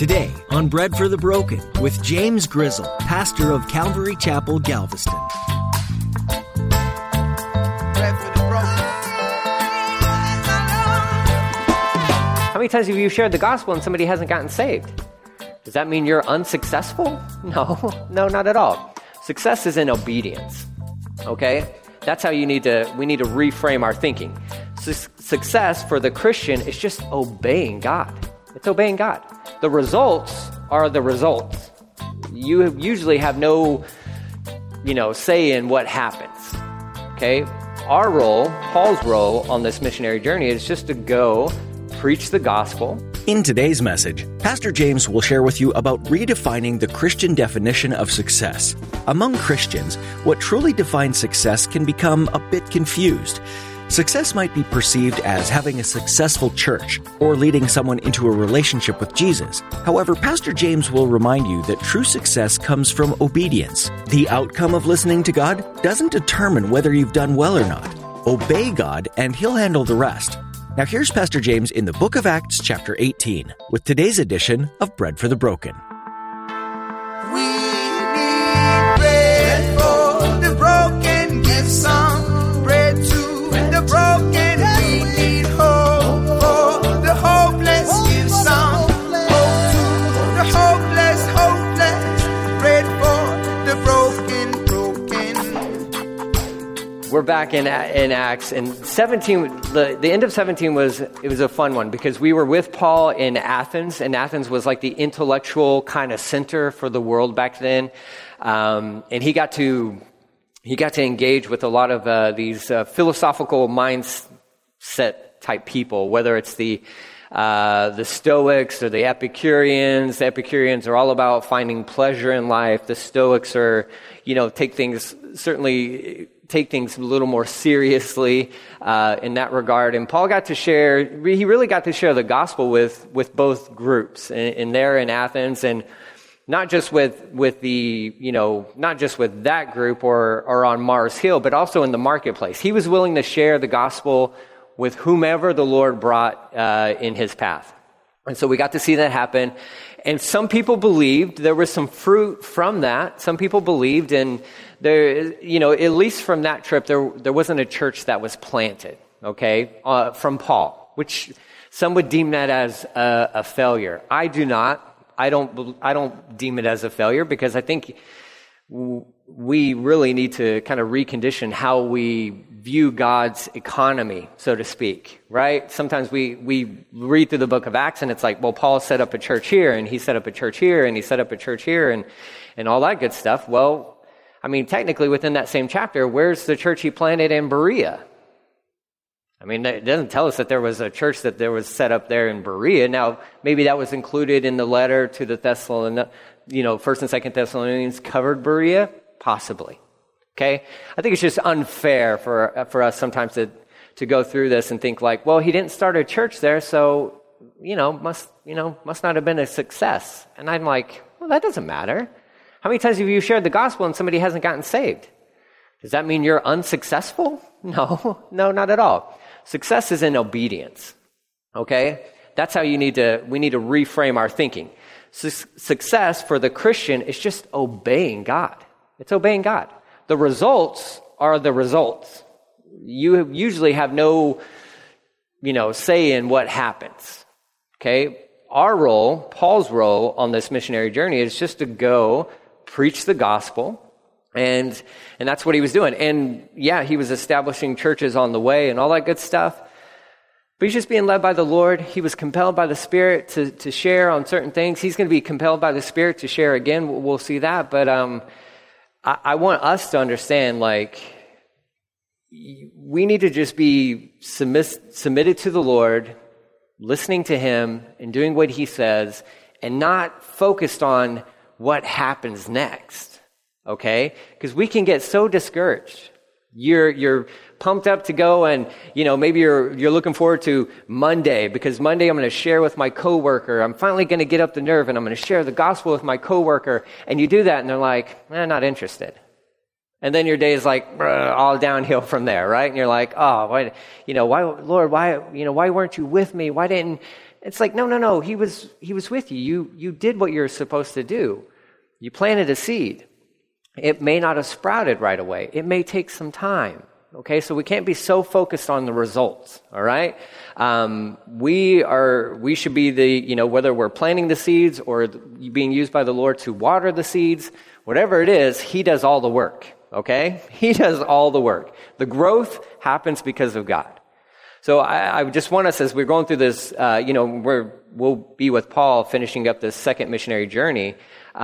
Today on Bread for the Broken with James Grizzle, pastor of Calvary Chapel, Galveston. How many times have you shared the gospel and somebody hasn't gotten saved? Does that mean you're unsuccessful? No, not at all. Success is in obedience, okay? That's how we need to reframe our thinking. Success for the Christian is just obeying God. It's obeying God. The results are the results. You usually have no, say in what happens, okay? Our role, Paul's role on this missionary journey is just to go preach the gospel. In today's message, Pastor James will share with you about redefining the Christian definition of success. Among Christians, what truly defines success can become a bit confused. Success might be perceived as having a successful church or leading someone into a relationship with Jesus. However, Pastor James will remind you that true success comes from obedience. The outcome of listening to God doesn't determine whether you've done well or not. Obey God and He'll handle the rest. Now here's Pastor James in the book of Acts, chapter 18, with today's edition of Bread for the Broken. We need bread for the broken. Give some bread to the broken. We need hope for the hopeless. Give some hope to the hopeless. Bread for the broken. We're back in Acts, and 17. The end of 17 was a fun one because we were with Paul in Athens, and Athens was like the intellectual kind of center for the world back then, and he got to engage with a lot of these philosophical mindset type people, whether it's the Stoics or the Epicureans. The Epicureans are all about finding pleasure in life. The Stoics are, take things a little more seriously in that regard. And Paul he really got to share the gospel with both groups in there in Athens, and not just with that group or on Mars Hill, but also in the marketplace. He was willing to share the gospel with whomever the Lord brought in his path. And so we got to see that happen. And some people believed there was some fruit from that. Some people believed, and there, at least from that trip, there wasn't a church that was planted, okay, from Paul, which some would deem that as a failure. I do not. I don't deem it as a failure because I think we really need to kind of recondition how we view God's economy, so to speak, right? Sometimes we read through the book of Acts and it's like, well, Paul set up a church here and he set up a church here and he set up a church here and all that good stuff. Well, I mean, technically within that same chapter, where's the church he planted in Berea? I mean, it doesn't tell us that there was a church that there was set up there in Berea. Now, maybe that was included in the letter to the Thessalonians, 1st and 2nd Thessalonians covered Berea, possibly. Okay? I think it's just unfair for us sometimes to go through this and think like, well, he didn't start a church there, so, must not have been a success. And I'm like, well, that doesn't matter. How many times have you shared the gospel and somebody hasn't gotten saved? Does that mean you're unsuccessful? No, not at all. Success is in obedience, okay? That's how we need to reframe our thinking. Success for the Christian is just obeying God. It's obeying God. The results are the results. You usually have no, say in what happens, okay? Our role, Paul's role on this missionary journey is just to go preach the gospel. And that's what he was doing. And yeah, he was establishing churches on the way and all that good stuff. But he's just being led by the Lord. He was compelled by the Spirit to share on certain things. He's going to be compelled by the Spirit to share again. We'll see that. But I want us to understand, we need to just be submitted to the Lord, listening to Him and doing what He says, and not focused on what happens next. Okay? Because we can get so discouraged. You're pumped up to go and, maybe you're looking forward to Monday because Monday I'm going to share with my coworker. I'm finally going to get up the nerve and I'm going to share the gospel with my coworker. And you do that and they're like, not interested. And then your day is like all downhill from there, right? And you're like, oh, why, Lord, why weren't you with me? Why didn't It's like, no, he was with you. You did what you're supposed to do. You planted a seed. It may not have sprouted right away. It may take some time. Okay, so we can't be so focused on the results, all right? We should be whether we're planting the seeds or being used by the Lord to water the seeds, whatever it is, he does all the work, okay? He does all the work. The growth happens because of God. So I just want us, as we're going through this, we'll be with Paul finishing up this second missionary journey,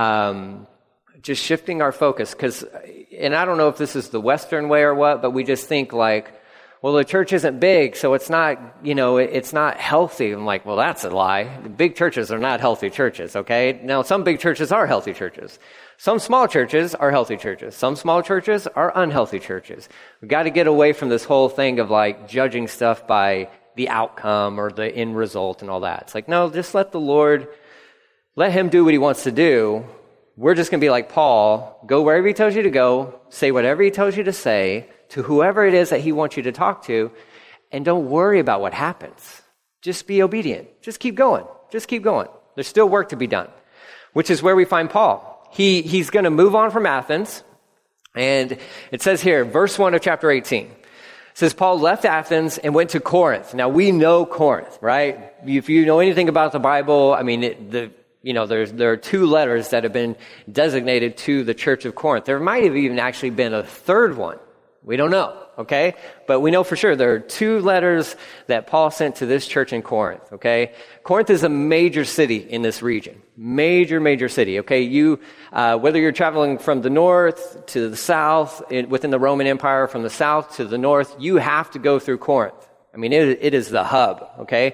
just shifting our focus, and I don't know if this is the Western way or what, but we just think like, well, the church isn't big, so it's not, it's not healthy. I'm like, well, that's a lie. The big churches are not healthy churches, okay? Now, some big churches are healthy churches. Some small churches are healthy churches. Some small churches are unhealthy churches. We've got to get away from this whole thing of like judging stuff by the outcome or the end result and all that. It's like, no, just let the Lord, let him do what he wants to do. We're just going to be like Paul, go wherever he tells you to go, say whatever he tells you to say to whoever it is that he wants you to talk to, and don't worry about what happens. Just be obedient. Just keep going. Just keep going. There's still work to be done, which is where we find Paul. He's going to move on from Athens, and it says here, verse 1 of chapter 18, it says, Paul left Athens and went to Corinth. Now, we know Corinth, right? If you know anything about the Bible, I mean, there are 2 letters that have been designated to the church of Corinth. There might have even actually been a third one. We don't know, okay? But we know for sure there are 2 letters that Paul sent to this church in Corinth, okay? Corinth is a major city in this region. Major city, okay? Whether you're traveling from the north to the south, within the Roman Empire, from the south to the north, you have to go through Corinth. I mean, it is the hub, okay?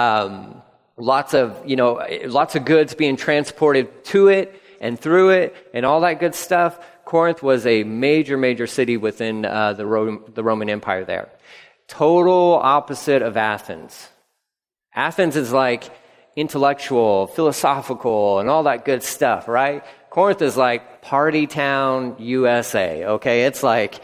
Lots of goods being transported to it and through it and all that good stuff. Corinth was a major city within the Roman Empire there. Total opposite of Athens. Athens is like intellectual, philosophical, and all that good stuff, right? Corinth is like party town USA, okay? It's like,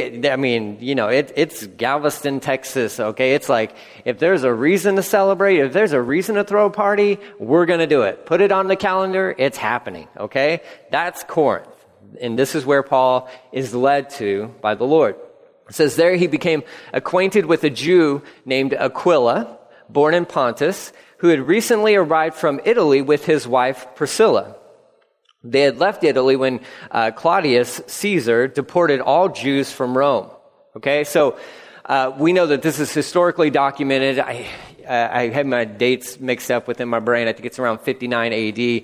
it's Galveston, Texas, okay? It's like, if there's a reason to celebrate, if there's a reason to throw a party, we're going to do it. Put it on the calendar, it's happening, okay? That's Corinth. And this is where Paul is led to by the Lord. It says there he became acquainted with a Jew named Aquila, born in Pontus, who had recently arrived from Italy with his wife Priscilla. They had left Italy when Claudius Caesar deported all Jews from Rome. Okay, so we know that this is historically documented. I had my dates mixed up within my brain. I think it's around 59 AD.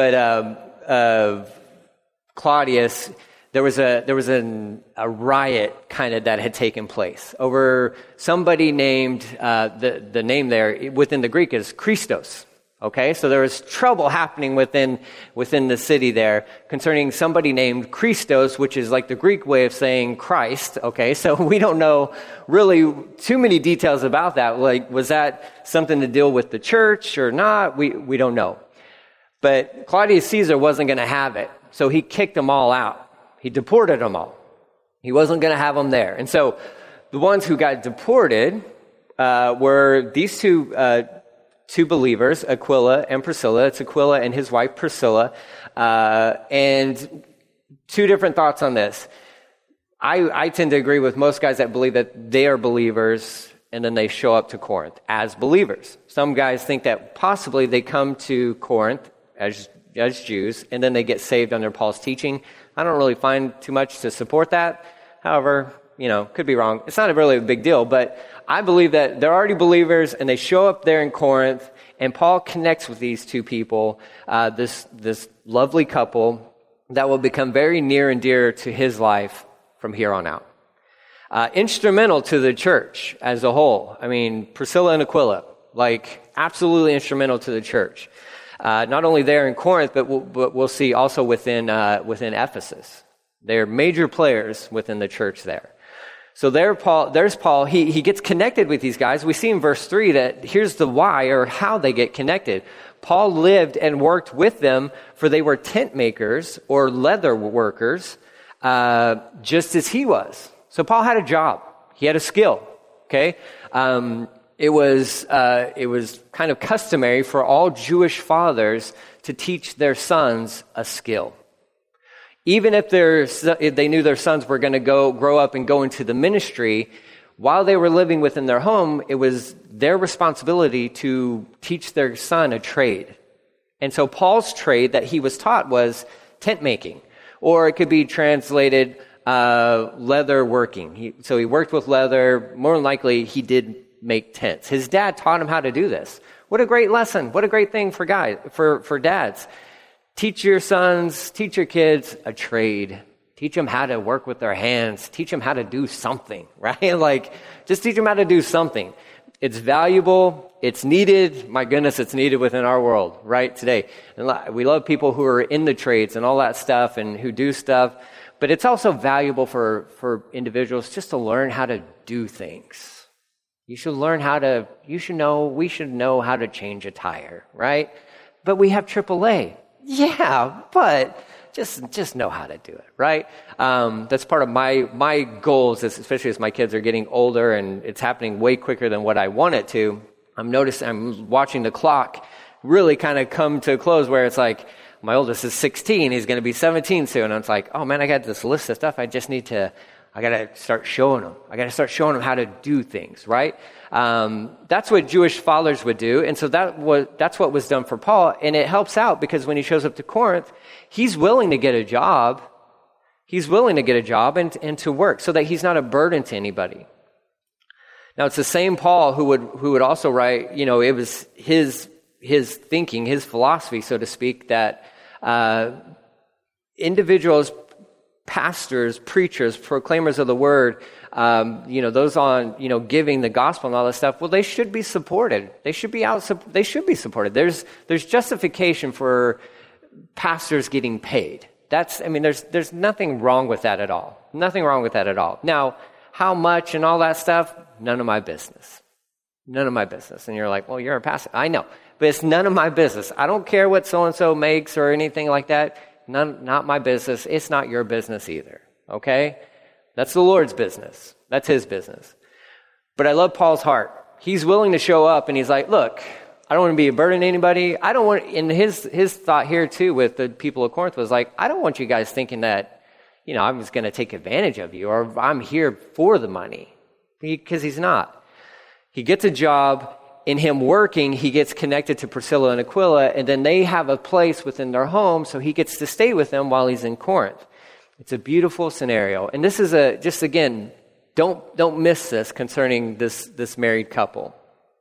But Claudius, there was a riot kind of that had taken place over somebody named the name there within the Greek is Christos. Okay, so there was trouble happening within the city there concerning somebody named Christos, which is like the Greek way of saying Christ. Okay, so we don't know really too many details about that. Like, was that something to deal with the church or not? We don't know. But Claudius Caesar wasn't going to have it, so he kicked them all out. He deported them all. He wasn't going to have them there, and so the ones who got deported were these two believers, Aquila and Priscilla. It's Aquila and his wife Priscilla. And 2 different thoughts on this. I tend to agree with most guys that believe that they are believers and then they show up to Corinth as believers. Some guys think that possibly they come to Corinth as Jews and then they get saved under Paul's teaching. I don't really find too much to support that. However, could be wrong. It's not really a big deal, but I believe that they're already believers and they show up there in Corinth and Paul connects with these 2 people, this lovely couple that will become very near and dear to his life from here on out. Instrumental to the church as a whole. I mean, Priscilla and Aquila, like absolutely instrumental to the church. Not only there in Corinth, but we'll see also within Ephesus. They're major players within the church there. So there's Paul. He gets connected with these guys. We see in verse 3 that here's the why or how they get connected. Paul lived and worked with them, for they were tent makers or leather workers, just as he was. So Paul had a job. He had a skill. Okay. it was kind of customary for all Jewish fathers to teach their sons a skill. Even if they knew their sons were going to grow up and go into the ministry, while they were living within their home, it was their responsibility to teach their son a trade. And so Paul's trade that he was taught was tent making, or it could be translated leather working. So he worked with leather. More than likely, he did make tents. His dad taught him how to do this. What a great lesson. What a great thing for dads. Teach your sons, teach your kids a trade. Teach them how to work with their hands. Teach them how to do something, right? Like, just teach them how to do something. It's valuable. It's needed. My goodness, it's needed within our world, right, today. And we love people who are in the trades and all that stuff and who do stuff. But it's also valuable for individuals just to learn how to do things. We should know how to change a tire, right? But we have AAA. Yeah, but just know how to do it, right? That's part of my goals, especially as my kids are getting older and it's happening way quicker than what I want it to. I'm watching the clock really kind of come to a close where it's like, my oldest is 16, he's going to be 17 soon. And it's like, oh man, I got this list of stuff I got to start showing them. I got to start showing them how to do things, right? That's what Jewish fathers would do. And so that's what was done for Paul. And it helps out because when he shows up to Corinth, he's willing to get a job. He's willing to get a job and to work so that he's not a burden to anybody. Now, it's the same Paul who would also write, it was his thinking, his philosophy, so to speak, that individuals, pastors, preachers, proclaimers of the word, those on, giving the gospel and all that stuff, well, they should be supported. They should be supported. There's justification for pastors getting paid. There's nothing wrong with that at all. Nothing wrong with that at all. Now, how much and all that stuff, none of my business. None of my business. And you're like, well, you're a pastor. I know, but it's none of my business. I don't care what so-and-so makes or anything like that. Not my business. It's not your business either, okay? That's the Lord's business. That's his business. But I love Paul's heart. He's willing to show up, and he's like, look, I don't want to be a burden to anybody. I don't want, and his thought here, too, with the people of Corinth was like, I don't want you guys thinking that, I'm just going to take advantage of you, or I'm here for the money, because he's not. He gets a job. In him working, he gets connected to Priscilla and Aquila, and then they have a place within their home, so he gets to stay with them while he's in Corinth. It's a beautiful scenario. And this is don't miss this concerning this married couple.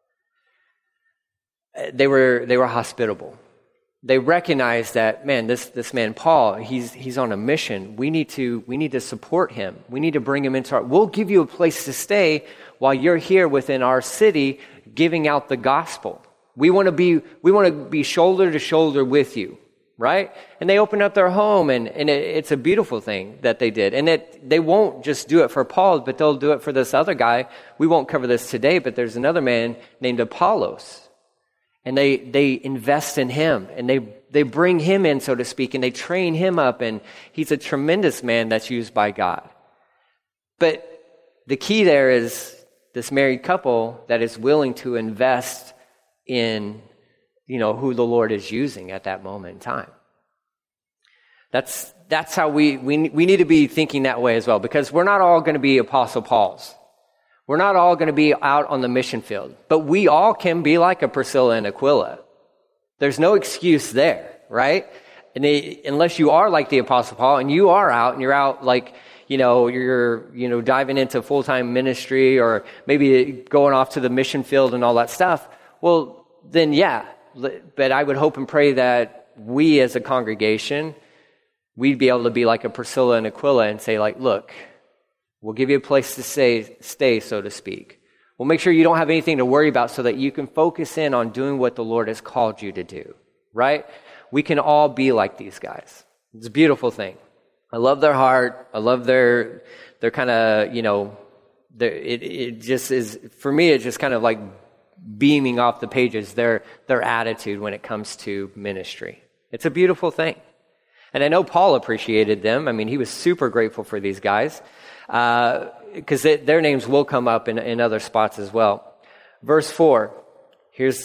They were hospitable. They recognized that, man, this man Paul, he's on a mission. We need to support him. We need to bring him into we'll give you a place to stay while you're here within our city giving out the gospel. We want to be shoulder to shoulder with you, right? And they opened up their home, and it's a beautiful thing that they did. And they won't just do it for Paul, but they'll do it for this other guy. We won't cover this today, but there's another man named Apollos. And they invest in him, and they bring him in, so to speak, and they train him up, and he's a tremendous man that's used by God. But the key there is this married couple that is willing to invest in, who the Lord is using at that moment in time. That's how we need to be thinking that way as well, because we're not all going to be Apostle Pauls. We're not all going to be out on the mission field, but we all can be like a Priscilla and Aquila. There's no excuse there, right? And unless you are like the Apostle Paul and you are out and you're out like, you're diving into full-time ministry or maybe going off to the mission field and all that stuff, well, then yeah. But I would hope and pray that we as a congregation, we'd be able to be like a Priscilla and Aquila and say like, look, we'll give you a place to stay, so to speak. We'll make sure you don't have anything to worry about so that you can focus in on doing what the Lord has called you to do, right? We can all be like these guys. It's a beautiful thing. I love their heart. I love their kind of, it just is, for me, it's just kind of like beaming off the pages, their attitude when it comes to ministry. It's a beautiful thing. And I know Paul appreciated them. I mean, he was super grateful for these guys because their names will come up in other spots as well. Verse 4. Here's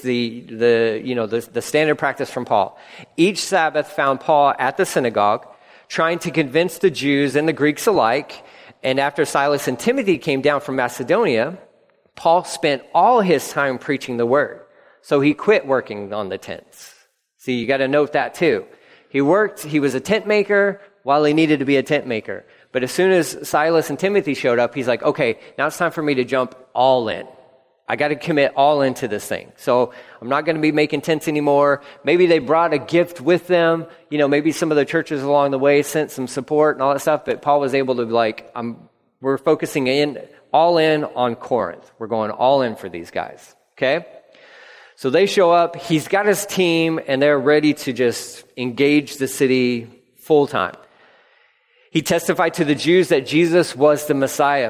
the standard practice from Paul. Each Sabbath found Paul at the synagogue, trying to convince the Jews and the Greeks alike. And after Silas and Timothy came down from Macedonia, Paul spent all his time preaching the word. So he quit working on the tents. See, you got to note that too. He was a tent maker while he needed to be a tent maker. But as soon as Silas and Timothy showed up, he's like, okay, now it's time for me to jump all in. I got to commit all into this thing. So I'm not going to be making tents anymore. Maybe they brought a gift with them. Maybe some of the churches along the way sent some support and all that stuff. But Paul was able to we're focusing all in on Corinth. We're going all in for these guys. Okay? So they show up. He's got his team and they're ready to just engage the city full time. He testified to the Jews that Jesus was the Messiah.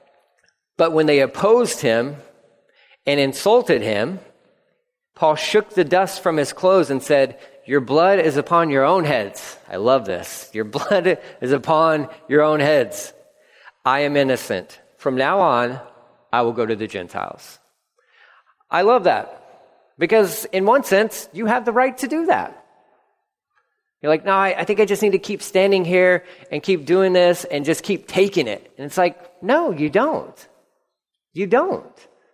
But when they opposed him and insulted him, Paul shook the dust from his clothes and said, "Your blood is upon your own heads." I love this. Your blood is upon your own heads. I am innocent. From now on, I will go to the Gentiles. I love that because in one sense, you have the right to do that. You're like, no, I think I just need to keep standing here and keep doing this and just keep taking it. And it's like, no, you don't. You don't.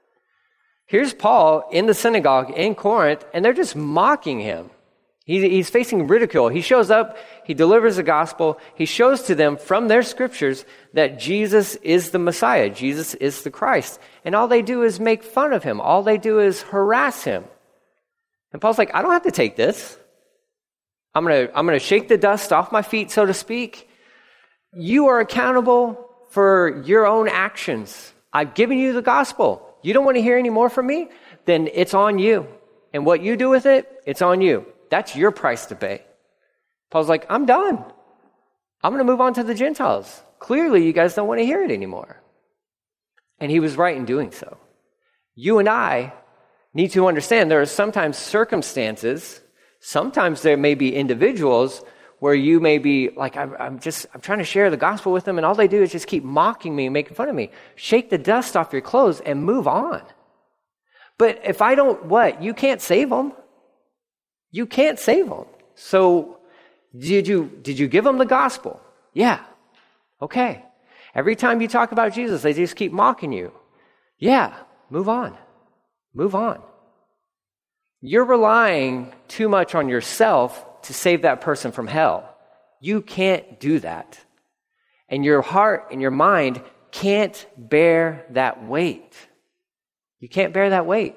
Here's Paul in the synagogue in Corinth, and they're just mocking him. He's facing ridicule. He shows up, he delivers the gospel, he shows to them from their scriptures that Jesus is the Messiah, Jesus is the Christ. And all they do is make fun of him. All they do is harass him. And Paul's like, I don't have to take this. I'm gonna shake the dust off my feet, so to speak. You are accountable for your own actions. I've given you the gospel. You don't want to hear any more from me? Then it's on you. And what you do with it, it's on you. That's your price to pay. Paul's like, I'm done. I'm going to move on to the Gentiles. Clearly, you guys don't want to hear it anymore. And he was right in doing so. You and I need to understand there are sometimes circumstances, sometimes there may be individuals where you may be like, I'm trying to share the gospel with them, and all they do is just keep mocking me and making fun of me. Shake the dust off your clothes and move on. But if I don't, you can't save them. You can't save them. So did you give them the gospel? Yeah. Okay. Every time you talk about Jesus, they just keep mocking you. Yeah. Move on. Move on. You're relying too much on yourself to save that person from hell. You can't do that. And your heart and your mind can't bear that weight. You can't bear that weight.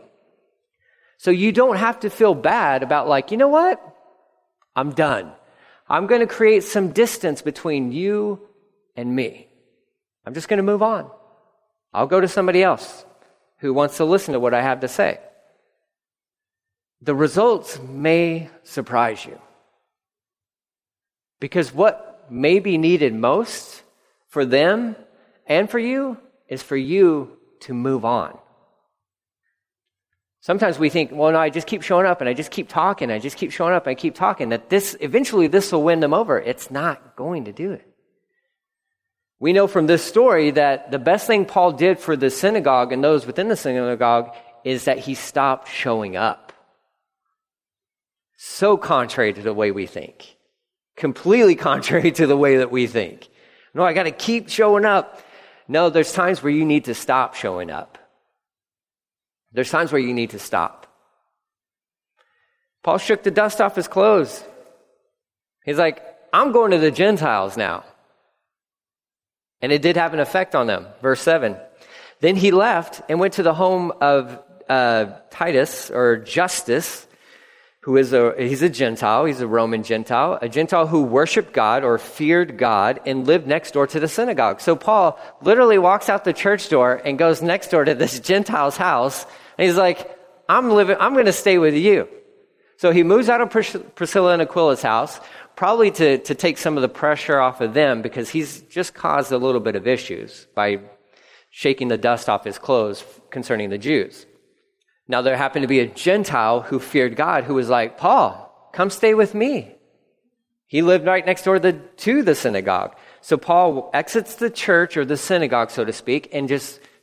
So you don't have to feel bad about like, you know what? I'm done. I'm going to create some distance between you and me. I'm just going to move on. I'll go to somebody else who wants to listen to what I have to say. The results may surprise you. Because what may be needed most for them and for you is for you to move on. Sometimes we think, well, no, I just keep showing up and I just keep talking. I just keep showing up and I keep talking. That eventually this will win them over. It's not going to do it. We know from this story that the best thing Paul did for the synagogue and those within the synagogue is that he stopped showing up. So contrary to the way we think. Completely contrary to the way that we think. No, I got to keep showing up. No, there's times where you need to stop showing up. There's times where you need to stop. Paul shook the dust off his clothes. He's like, I'm going to the Gentiles now. And it did have an effect on them. Verse 7. Then he left and went to the home of Titus, or Justus, he's a Gentile, he's a Roman Gentile, a Gentile who worshiped God or feared God and lived next door to the synagogue. So Paul literally walks out the church door and goes next door to this Gentile's house, and he's like, I'm going to stay with you. So he moves out of Priscilla and Aquila's house, probably to take some of the pressure off of them, because he's just caused a little bit of issues by shaking the dust off his clothes concerning the Jews. Now, there happened to be a Gentile who feared God who was like, Paul, come stay with me. He lived right next door to the synagogue. So Paul exits the church or the synagogue, so to speak, and just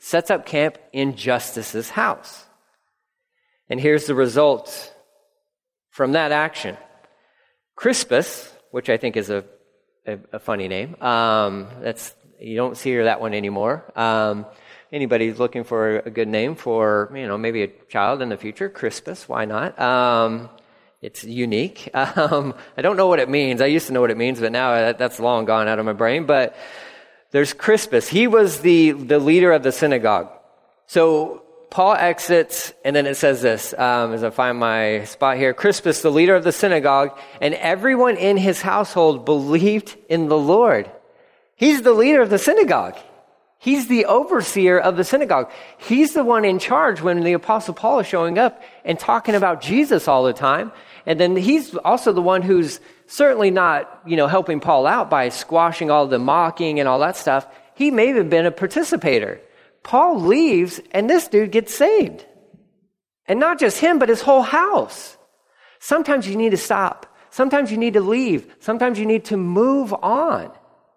sets up camp in Justus's house. And here's the result from that action. Crispus, which I think is a funny name. You don't hear that one anymore. Anybody looking for a good name for, maybe a child in the future? Crispus, why not? It's unique. I don't know what it means. I used to know what it means, but now that's long gone out of my brain. But there's Crispus. He was the leader of the synagogue. So Paul exits, and then it says this, as I find my spot here, Crispus, the leader of the synagogue, and everyone in his household believed in the Lord. He's the leader of the synagogue. He's the overseer of the synagogue. He's the one in charge when the Apostle Paul is showing up and talking about Jesus all the time. And then he's also the one who's certainly not, helping Paul out by squashing all the mocking and all that stuff. He may have been a participator. Paul leaves, and this dude gets saved. And not just him, but his whole house. Sometimes you need to stop. Sometimes you need to leave. Sometimes you need to move on,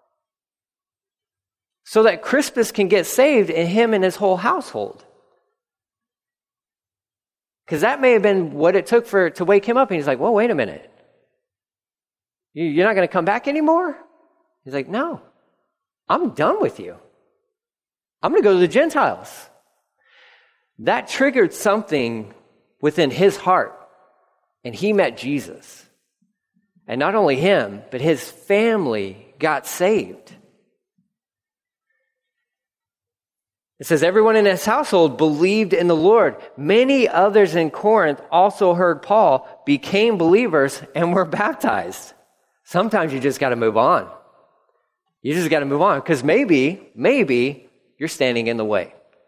so that Crispus can get saved, and him and his whole household. Because that may have been what it took to wake him up. And he's like, well, wait a minute. You're not going to come back anymore? He's like, no, I'm done with you. I'm going to go to the Gentiles. That triggered something within his heart, and he met Jesus. And not only him, but his family got saved. It says, everyone in his household believed in the Lord. Many others in Corinth also heard Paul, became believers, and were baptized. Sometimes you just got to move on. You just got to move on, because maybe you're standing in the way.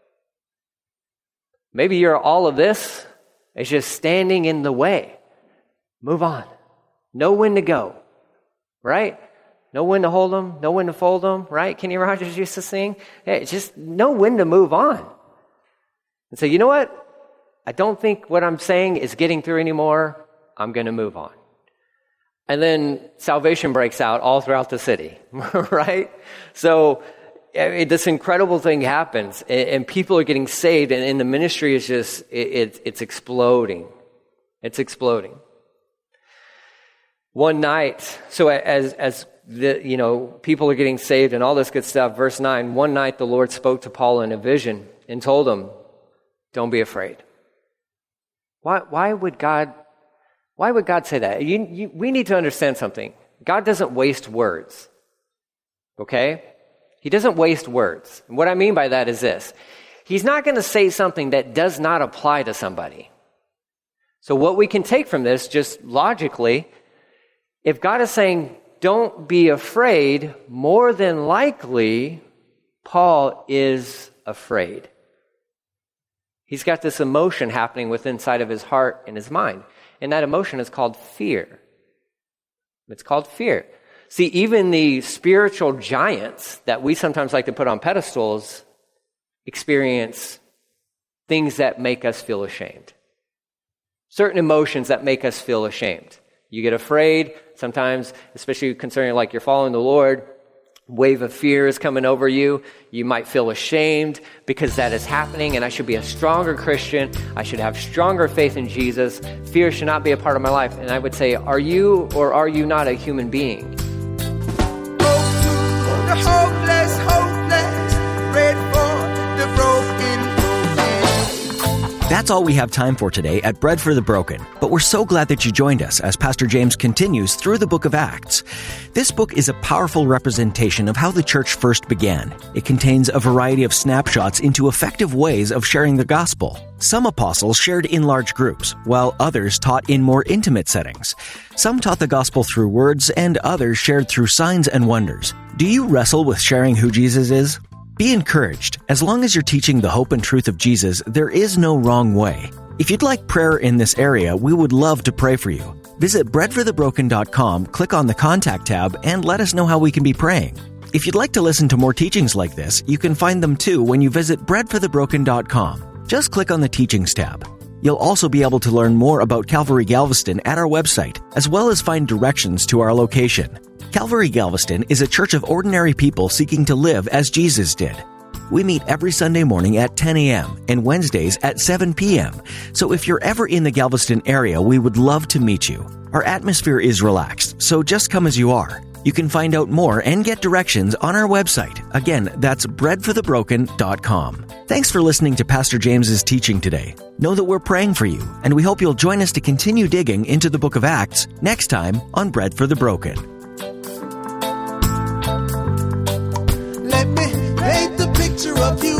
Maybe you're all of this is just standing in the way. Move on. Know when to go, right? Know when to hold them, know when to fold them, right? Kenny Rogers used to sing. Hey, just know when to move on. And say, you know what? I don't think what I'm saying is getting through anymore. I'm going to move on. And then salvation breaks out all throughout the city, right? So this incredible thing happens, and people are getting saved, and the ministry is just, it's exploding. It's exploding. One night, so as people are getting saved and all this good stuff, verse 9, one night the Lord spoke to Paul in a vision and told him, don't be afraid. Why would God say that? We need to understand something. God doesn't waste words, okay? He doesn't waste words. And what I mean by that is this. He's not going to say something that does not apply to somebody. So what we can take from this, just logically, if God is saying, don't be afraid, more than likely, Paul is afraid. He's got this emotion happening within inside of his heart and his mind. And that emotion is called fear. It's called fear. See, even the spiritual giants that we sometimes like to put on pedestals experience things that make us feel ashamed. Certain emotions that make us feel ashamed. You get afraid sometimes, especially concerning like you're following the Lord, wave of fear is coming over you. You might feel ashamed because that is happening, and I should be a stronger Christian. I should have stronger faith in Jesus. Fear should not be a part of my life. And I would say, are you or are you not a human being? The hopeless, pray for the broken. That's all we have time for today at Bread for the Broken, but we're so glad that you joined us as Pastor James continues through the book of Acts. This book is a powerful representation of how the church first began. It contains a variety of snapshots into effective ways of sharing the gospel. Some apostles shared in large groups, while others taught in more intimate settings. Some taught the gospel through words, and others shared through signs and wonders. Do you wrestle with sharing who Jesus is? Be encouraged. As long as you're teaching the hope and truth of Jesus, there is no wrong way. If you'd like prayer in this area, we would love to pray for you. Visit breadforthebroken.com, click on the Contact tab, and let us know how we can be praying. If you'd like to listen to more teachings like this, you can find them too when you visit breadforthebroken.com. Just click on the Teachings tab. You'll also be able to learn more about Calvary Galveston at our website, as well as find directions to our location. Calvary Galveston is a church of ordinary people seeking to live as Jesus did. We meet every Sunday morning at 10 a.m. and Wednesdays at 7 p.m. So if you're ever in the Galveston area, we would love to meet you. Our atmosphere is relaxed, so just come as you are. You can find out more and get directions on our website. Again, that's breadforthebroken.com. Thanks for listening to Pastor James's teaching today. Know that we're praying for you, and we hope you'll join us to continue digging into the book of Acts next time on Bread for the Broken. Let me paint the picture of you.